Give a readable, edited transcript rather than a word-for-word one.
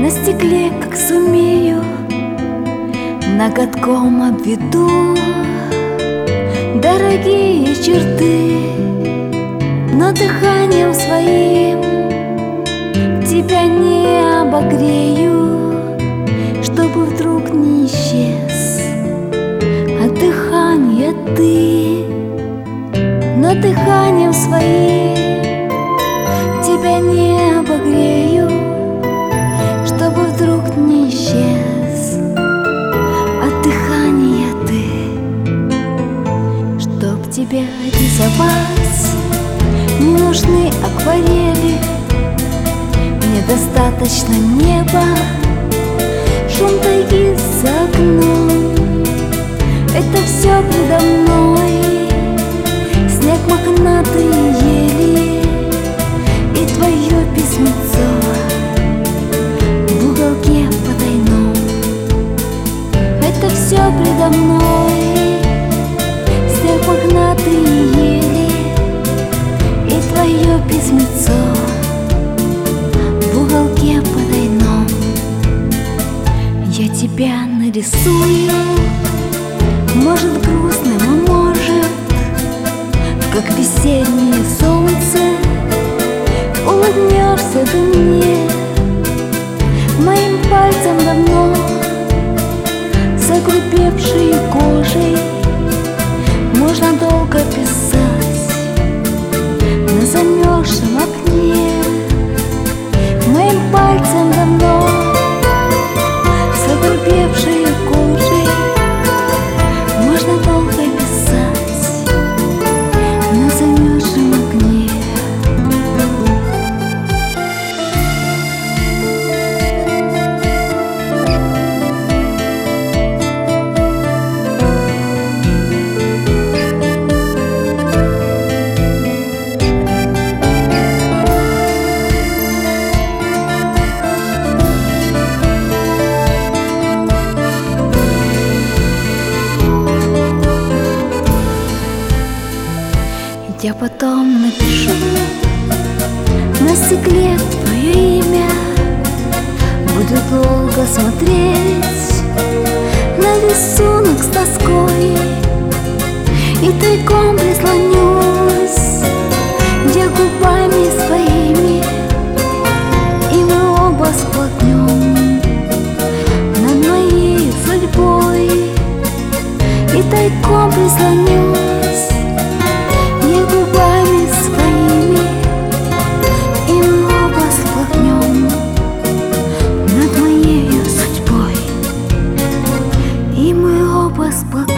На стекле, как сумею, ноготком обведу дорогие черты, но дыханием своим тебя не обогрею, чтобы вдруг не исчез от дыхания ты. Но дыханием своим тебя не обогрею, чтобы вдруг не исчез от дыхания ты. Чтоб тебя рисовать, не нужны акварели, мне достаточно неба, шум тайги за окном. Это все предо мной, снег, мохнатые ели и твое письмецо в уголке потайном. Это все предо мной, снег, мохнатые ели и твое письмецо в уголке потайном. Я тебя нарисую, может, грустным, а может, как весеннее солнце, улыбнешься ты мне. Моим пальцем давно загрубевшей кожей можно долго писать на замерзшем окне. Моим пальцем давно загрубевшей кожей можно долго писать на замерзшем окне. Я потом напишу на стекле твое имя, буду долго смотреть на рисунок с тоской и тайком прислонюсь я губами своими, и мы оба сплакнем над моей судьбой. И тайком прислонюсь губами своими, и мы оба сплакнем над моей судьбой, и мы оба сплакнем.